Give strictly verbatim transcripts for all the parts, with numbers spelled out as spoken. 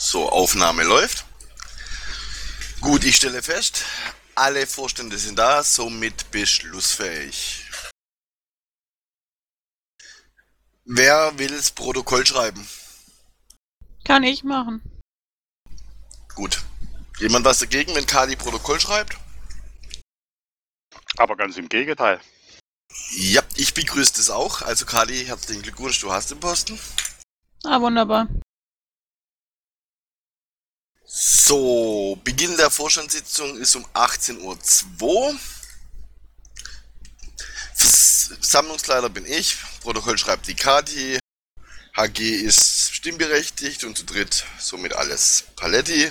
So, Aufnahme läuft. Gut, ich stelle fest, alle Vorstände sind da, somit beschlussfähig. Wer will das Protokoll schreiben? Kann ich machen. Gut. Jemand was dagegen, wenn Kali Protokoll schreibt? Aber ganz im Gegenteil. Ja, ich begrüße das auch. Also Kali, herzlichen Glückwunsch, du hast den Posten. Ah, wunderbar. So, Beginn der Vorstandssitzung ist um achtzehn Uhr zwei. Versammlungsleiter bin ich, Protokoll schreibt die Kati, H G ist stimmberechtigt und zu dritt somit alles Paletti.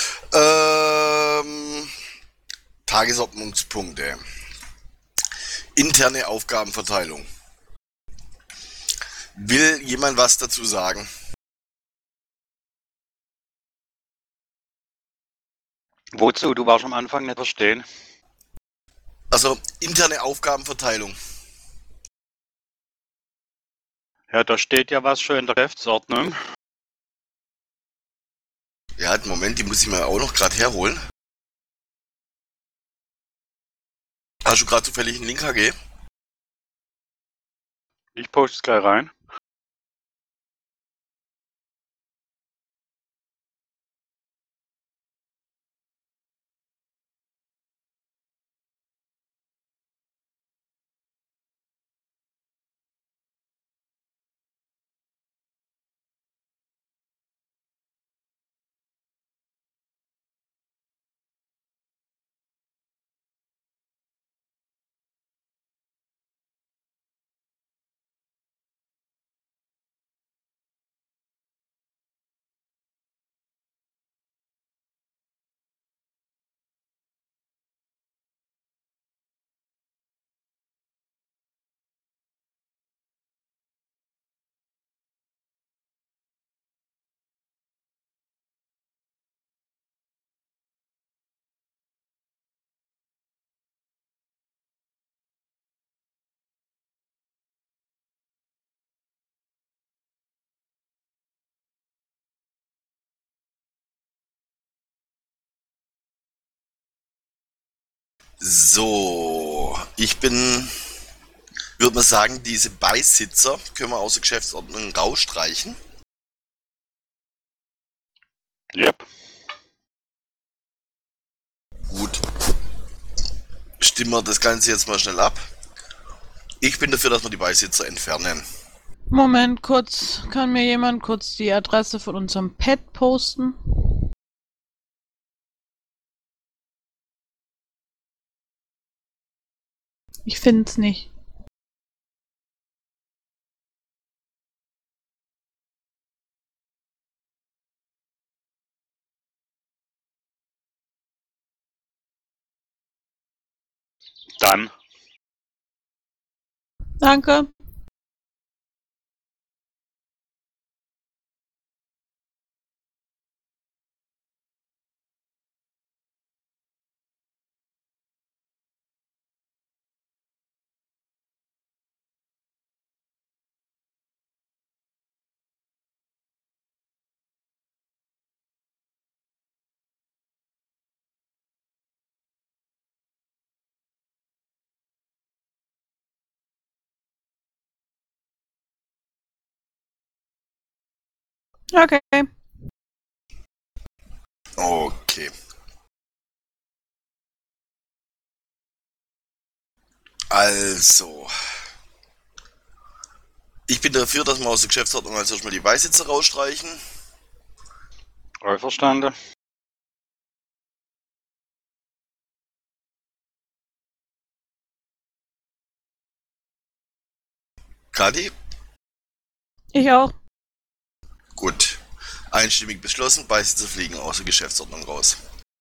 Ähm, Tagesordnungspunkte. Interne Aufgabenverteilung. Will jemand was dazu sagen? Wozu? Du warst am Anfang nicht verstehen. Also, interne Aufgabenverteilung. Ja, da steht ja was schon in der Geschäftsordnung. Ja, einen Moment, die muss ich mir auch noch gerade herholen. Hast du gerade zufällig einen Link, H G? Ich poste es gleich rein. So, ich bin, würde man sagen, diese Beisitzer können wir aus der Geschäftsordnung rausstreichen. Yep. Gut. Stimmen wir das Ganze jetzt mal schnell ab. Ich bin dafür, dass wir die Beisitzer entfernen. Moment, kurz. Kann mir jemand kurz die Adresse von unserem Pad posten? Ich find's nicht. Dann. Danke. Okay. Okay. Also. Ich bin dafür, dass wir aus der Geschäftsordnung als erstmal die Beisitzer rausstreichen. Einverstanden. Kati? Ich auch. Gut. Einstimmig beschlossen, Beisitzer fliegen aus der Geschäftsordnung raus.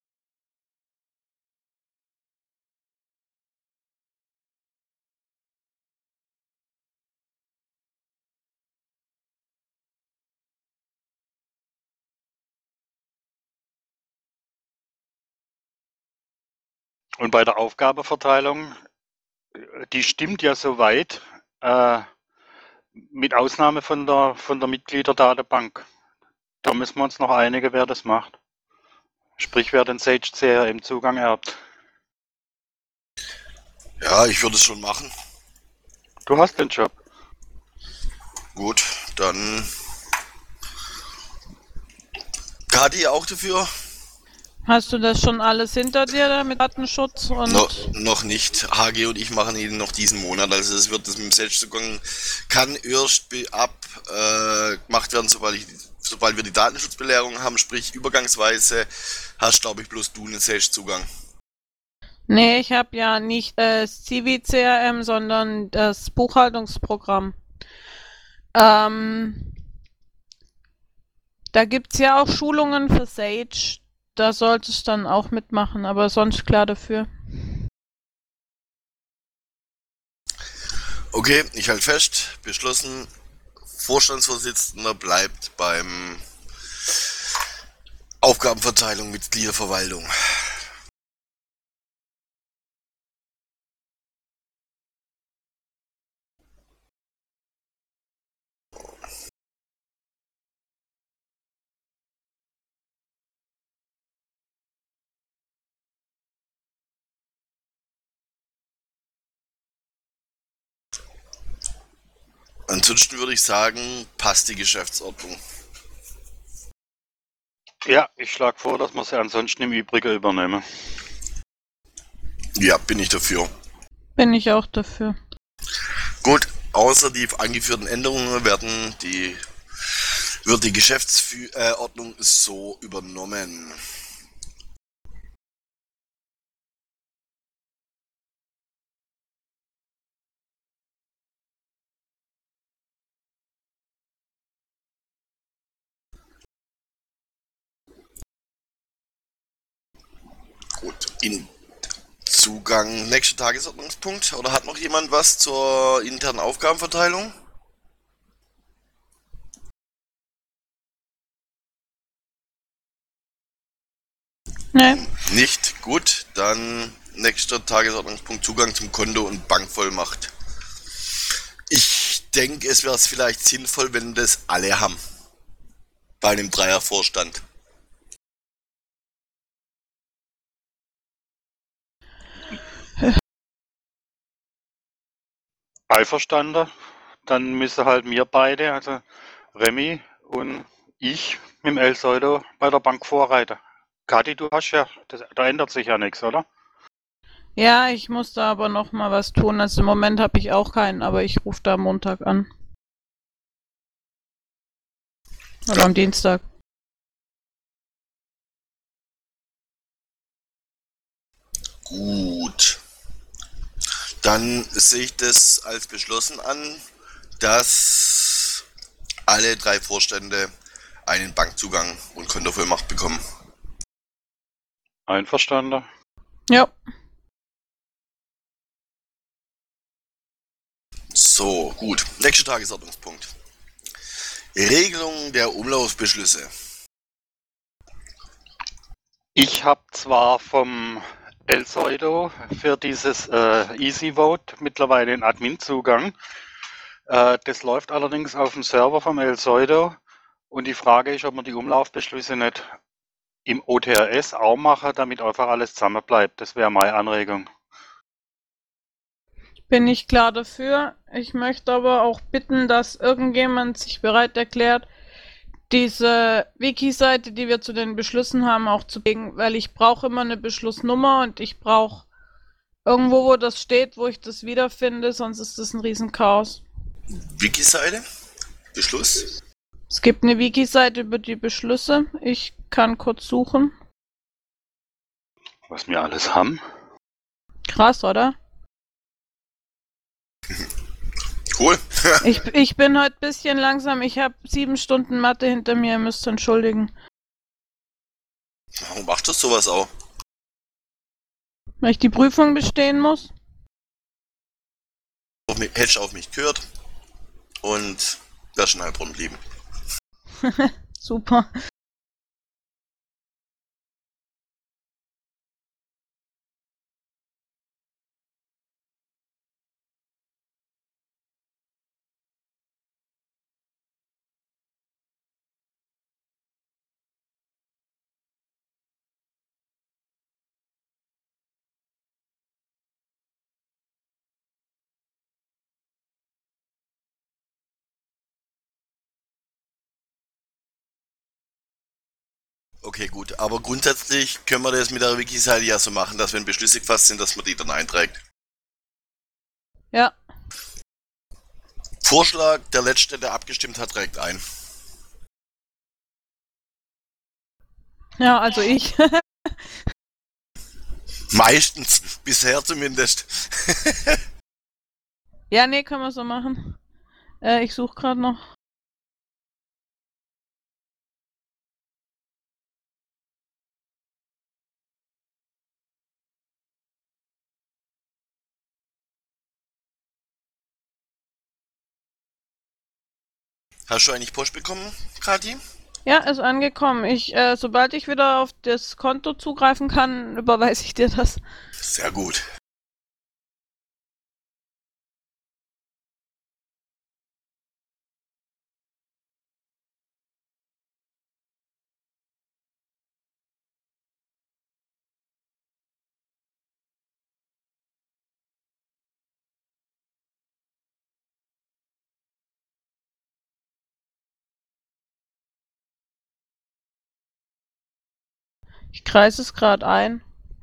Und bei der Aufgabenverteilung, die stimmt ja soweit, äh, mit Ausnahme von der, von der Mitgliederdatenbank. Da müssen wir uns noch einigen, wer das macht. Sprich, wer den Sage C R im Zugang erbt. Ja, ich würde es schon machen. Du hast den Job. Gut, dann... Kati auch dafür? Hast du das schon alles hinter dir da mit Datenschutz und... No, noch nicht. H G und ich machen ihn noch diesen Monat. Also es wird das mit dem Selbstzugang kann erst ab äh, gemacht werden, sobald, ich, sobald wir die Datenschutzbelehrung haben. Sprich, übergangsweise hast, glaube ich, bloß du einen Selbstzugang. Nee, ich habe ja nicht das C V C R M, sondern das Buchhaltungsprogramm. Ähm, da gibt's ja auch Schulungen für Sage. Da sollte ich dann auch mitmachen, aber sonst klar dafür. Okay, ich halte fest. Beschlossen. Vorstandsvorsitzender bleibt beim Aufgabenverteilung Mitgliederverwaltung. Ansonsten würde ich sagen, passt die Geschäftsordnung. Ja, ich schlage vor, dass wir sie ansonsten im Übrigen übernehmen. Ja, bin ich dafür. Bin ich auch dafür. Gut, außer die angeführten Änderungen werden die, wird die Geschäftsordnung so übernommen. Gut, in Zugang, nächster Tagesordnungspunkt. Oder hat noch jemand was zur internen Aufgabenverteilung? Nee. Nicht? Gut, dann nächster Tagesordnungspunkt Zugang zum Konto und Bankvollmacht. Ich denke, es wäre vielleicht sinnvoll, wenn das alle haben. Bei einem Dreiervorstand. Einverstanden. Dann müssen halt wir beide, also Remy und ich, mit dem El Soldo bei der Bank vorreiten. Kathi, du hast ja, das, da ändert sich ja nichts, oder? Ja, ich muss da aber noch mal was tun. Also im Moment habe ich auch keinen, aber ich rufe da am Montag an. Oder Ja. am Dienstag. Gut. Dann sehe ich das als beschlossen an, dass alle drei Vorstände einen Bankzugang und Kontovollmacht bekommen. Einverstanden. Ja. So, gut. Nächster Tagesordnungspunkt. Regelung der Umlaufbeschlüsse. Ich habe zwar vom El Soldo für dieses äh, Easy Vote mittlerweile einen Admin-Zugang. Äh, das läuft allerdings auf dem Server vom El Soldo. Und die Frage ist, ob man die Umlaufbeschlüsse nicht im O T R S auch machen, damit einfach alles zusammen bleibt. Das wäre meine Anregung. Bin ich klar dafür. Ich möchte aber auch bitten, dass irgendjemand sich bereit erklärt, diese Wiki-Seite, die wir zu den Beschlüssen haben, auch zu legen, weil ich brauche immer eine Beschlussnummer und ich brauche irgendwo, wo das steht, wo ich das wiederfinde, sonst ist das ein Riesenchaos. Wiki-Seite? Beschluss? Es gibt eine Wiki-Seite über die Beschlüsse. Ich kann kurz suchen. Was wir alles haben. Krass, oder? Cool. Ich, ich bin heute ein bisschen langsam. Ich habe sieben Stunden Mathe hinter mir. Ihr müsst entschuldigen. Warum macht das sowas auch? Weil ich die Prüfung bestehen muss. Auf mich, hättest auf mich gehört und wär schon Heilbronn geblieben. Super. Okay, gut. Aber grundsätzlich können wir das mit der Wiki-Seite ja so machen, dass wenn Beschlüsse gefasst sind, dass man die dann einträgt. Ja. Vorschlag, der Letzte, der abgestimmt hat, trägt ein. Ja, also ich. Meistens, bisher zumindest. Ja, nee, können wir so machen. Äh, ich suche gerade noch. Hast du eigentlich Post bekommen, Kati? Ja, ist angekommen. Ich, äh, sobald ich wieder auf das Konto zugreifen kann, überweise ich dir das. Sehr gut. Ich kreise es gerade ein.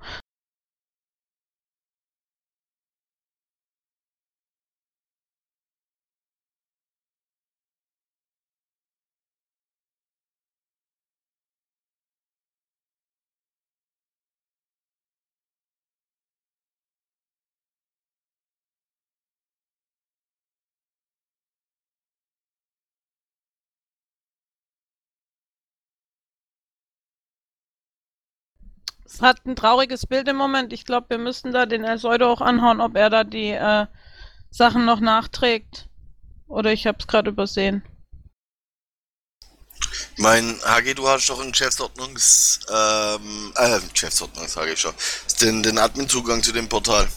Es hat ein trauriges Bild im Moment. Ich glaube, wir müssten da den Elsoido auch anhauen, ob er da die äh, Sachen noch nachträgt. Oder ich habe es gerade übersehen. Mein H G, du hast doch einen Geschäftsordnungs... Ähm, äh, Geschäftsordnung, sage ich schon. Den, den Admin-Zugang zu dem Portal.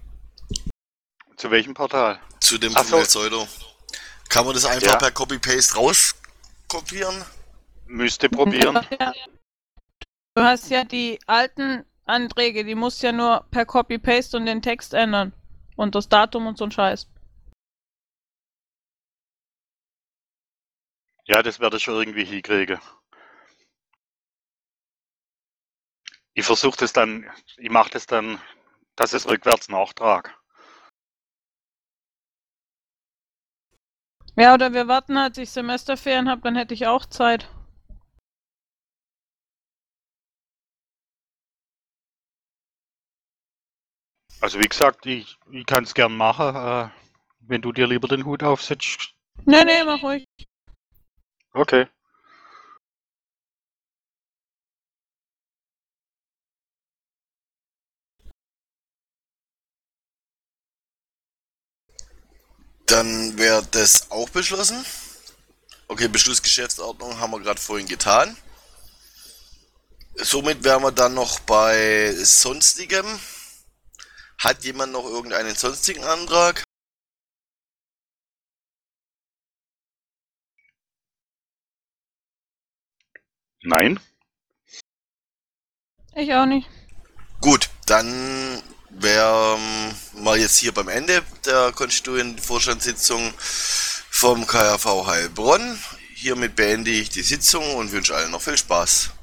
Zu welchem Portal? Zu dem Ach so. Pseudo. Kann man das einfach Ja. per Copy-Paste rauskopieren? Müsste probieren. Ja. Du hast ja die alten Anträge, die musst ja nur per Copy-Paste und den Text ändern. Und das Datum und so ein Scheiß. Ja, das werde ich schon irgendwie hinkriegen. Ich versuche das dann, ich mache das dann, dass es rückwärts nachtrag. Ja, oder wir warten, als ich Semesterferien habe, dann hätte ich auch Zeit. Also wie gesagt, ich, ich kann es gern machen, äh, wenn du dir lieber den Hut aufsetzt. Nee, nee, mach ruhig. Okay. Dann wäre das auch beschlossen. Okay, Beschluss Geschäftsordnung haben wir gerade vorhin getan. Somit wären wir dann noch bei Sonstigem. Hat jemand noch irgendeinen sonstigen Antrag? Nein? Ich auch nicht. Gut, dann wären wir jetzt hier beim Ende der konstituierenden Vorstandssitzung vom K R V Heilbronn. Hiermit beende ich die Sitzung und wünsche allen noch viel Spaß.